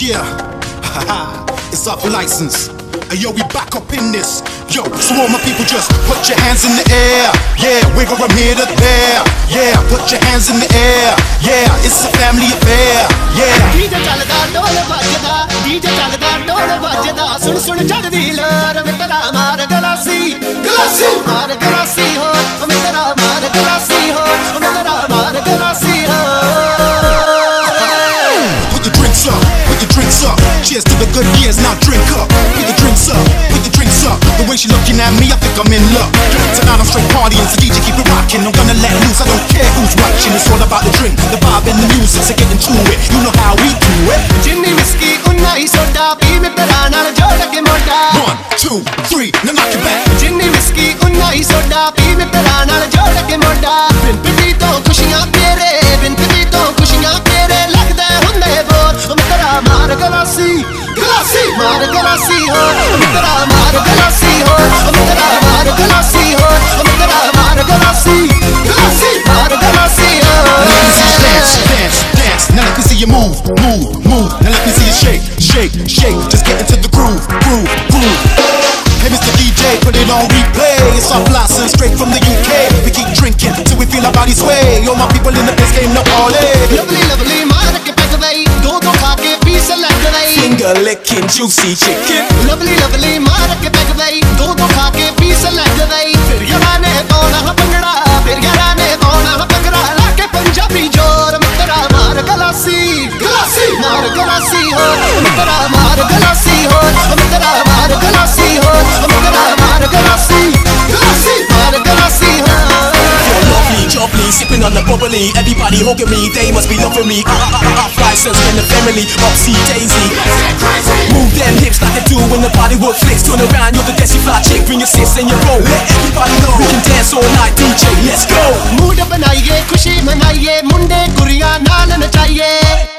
Yeah, it's off license. Hey, yo, we back up in this. Yo, so all my people just put your hands in the air. Yeah, wiggle from here to there. Yeah, put your hands in the air. Yeah, it's a family affair. Yeah. DJ ਚੱਲਦਾ ਢੋਲ ਵੱਜਦਾ, DJ ਚੱਲਦਾ ਢੋਲ ਵੱਜਦਾ, ਸੁਣ ਸੁਣ ਚੜਦੀ ਲਹਿਰ ਮਿੱਤਰਾ ਮਾਰ ਗਲਾਸੀ, ਗਲਾਸੀ ਮਾਰ ਗਲਾਸੀ ਹੋ, ਮਿੱਤਰਾ ਮਾਰ ਗਲਾਸੀ ਹੋ, ਮਿੱਤਰਾ ਮਾਰ ਗਲਾਸੀ ਹੋ. Put the drinks up, put the drinks up. Cheers to the good years, now drink up. Put the drinks up, put the drinks up. The way she looking at me, I think I'm in luck. Tonight I'm straight partying, so DJ keep it rocking. I'm gonna let loose, I don't care who's watching. It's all about the drink, the vibe and the music, so get into it. You know how we do it. Ginny whiskey, unna hi soda, pee ਮਿੱਤਰਾ ਨਾਲ ਜੋੜ ਕੇ ਮੋਢਾ. 1, 2, 3, now knock it back. Ginny whiskey, unna hi soda, pee ਮਿੱਤਰਾ ਨਾਲ ਜੋੜ ਕੇ ਮੋਢਾ. ਬਿਨ ਪੀਤੀ ਤੋਂ ਖੁਸ਼ੀਆਂ ਤੇਰੇ, ਬਿਨ ਪੀਤੀ ਤੋਂ ਖੁਸ਼ੀਆਂ ਤੇਰੇ, ਲੱਗਦਾ ਹੁੰਦੇ ਬੋਰ, ਮਿੱਤਰਾ ਮਾਰ ਗਲਾਸੀ, ਗਲਾਸੀ ਮਾਰ ਗਲਾਸੀ ਹੋ, ਮਿੱਤਰਾ ਮਾਰ ਗਲਾਸੀ ਹੋ, ਮਿੱਤਰਾ ਮਾਰ ਗਲਾਸੀ ਹੋ, ਮਿੱਤਰਾ ਮਾਰ ਗਲਾਸੀ, ਗਲਾਸੀ ਮਾਰ ਗਲਾਸੀ ਹੋ. Dance, dance, dance. Now let me see you move, move, move. Now let me see you shake, shake, shake. Just get into the groove, groove, groove. Hey, Mr. DJ, put it on replay. It's our blossom straight from the UK. We keep drinking till we feel our bodies sway. All my people in the place came to party. Lovely, lovely, ਮਾਰ ਕੇ pack ਵਈ, ਦੋ ਦੋ ਖਾ ਕੇ piece ਲੱਗ ਵਈ. Finger licking juicy chicken. Lovely, lovely, ਮਾਰ ਕੇ pack ਵਈ, ਦੋ ਦੋ ਖਾ ਕੇ ਪੀਸ ਲੱਗ ਵਈ. ਫਿਰ ਯਾਰਾਂ ਨੇ ਪਾਉਣਾ ਭੰਗੜਾ, ਫਿਰ ਯਾਰਾਂ ਨੇ ਪਾਉਣਾ ਭੰਗੜਾ, ਲਾ ਕੇ ਪੰਜਾਬੀ ਜੋਰ, ਮਿੱਤਰਾ ਮਾਰ ਗਲਾਸੀ, ਗਲਾਸੀ ਮਾਰ ਗਲਾਸੀ ਹੋ, ਮਿੱਤਰਾ ਮਾਰ ਗਲਾਸੀ ਹੋ, ਮਿੱਤਰਾ ਮਾਰ ਗਲਾਸੀ ਹੋ, ਮਿੱਤਰਾ ਮਾਰ ਗਲਾਸੀ, ਗਲਾਸੀ ਮਾਰ ਗਲਾਸੀ ਹੋ. Lovely, jubbly, sipping on the bubbly. Everybody hugging me, they must be loving me. Fly sense in the family, Roxy, Daisy. Move them hips like they do when the Bollywood flicks. Turn around, you're the Desi fly chick. Bring your sis and your bro. Let everybody know we can dance all night, DJ. Let's go. Mood बनाइए, खुशी मनाइए, मुंडे गुड़िया नाल नचाइए.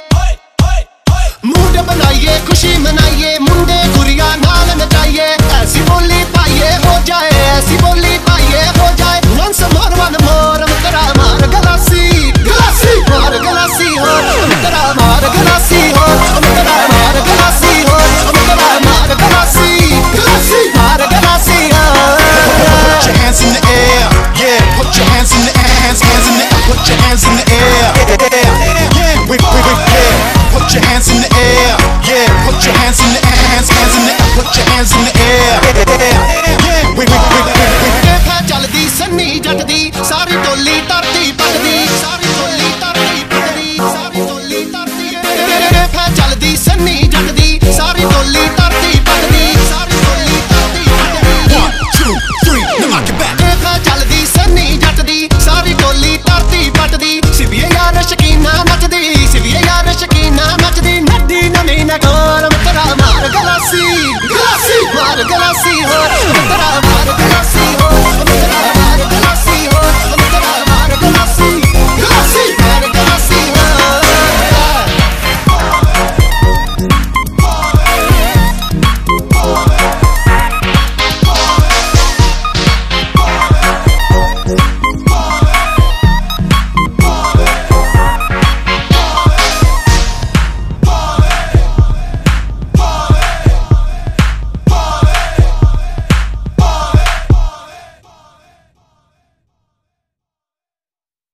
Mood बनाइए, खुशी मनाइए, मुंडे गुड़िया नाल नचाइए. ऐसी बोली पाइए हो जाए, ऐसी बोली पाइए हो जाए. Once more, one more, मित्रा मार गलासी, गलासी मार गलासी हो, मित्रा मार गलासी हो, मित्रा मार गलासी हो, मित्रा मार गलासी, गलासी मार गलासी हो. Put your hands in the air. Yeah, put your hands in the air. Hands in the air. Put your hands in the air. Yeah, yeah. Put your hands in the air. Yeah, put your hands in the air. Hands in the air. Put your hands in the air. ਦੇਖਾ ਚੱਲਦੀ ਸੰਨੀ ਜੱਟ ਦੀ, ਸਾਰੀ ਟੋਲੀ ਧਰਤੀ ਪੱਟਦੀ, ਸਾਰੀ ਟੋਲੀ ਧਰਤੀ ਪੱਟਦੀ, ਸਾਰੀ ਟੋਲੀ ਧਰਤੀ. ਦੇਖਾ ਚੱਲਦੀ ਸੰਨੀ ਜੱਟ ਦੀ, ਸਾਰੀ ਟੋਲੀ ਧਰਤੀ ਪੱਟਦੀ, ਸਾਰੀ ਟੋਲੀ ਧਰਤੀ ਪੱਟਦੀ. 1, 2, 3, now knock it back. ਦੇਖਾ ਚੱਲਦੀ ਸੰਨੀ ਜੱਟ ਦੀ, ਸਾਰੀ ਟੋਲੀ ਧਰਤੀ ਪੱਟਦੀ. ਸਿਵੀਏ ਯਾਰ ਸ਼ਕੀਨਾ ਨੱਚਦੀ, ਸਿਵੀਏ ਯਾਰ ਸ਼ਕੀਨਾ ਨੱਚਦੀ, ਨੱਡੀ ਨਵੀਂ ਨਗੋਰ, ਮਿੱਤਰਾ ਮਾਰ ਗਲਾਸੀ, ਗਲਾਸੀ ਮਾਰ ਗਲਾਸੀ ਹੋ, ਮਿੱਤਰਾ ਮਾਰ ਗਲਾਸੀ.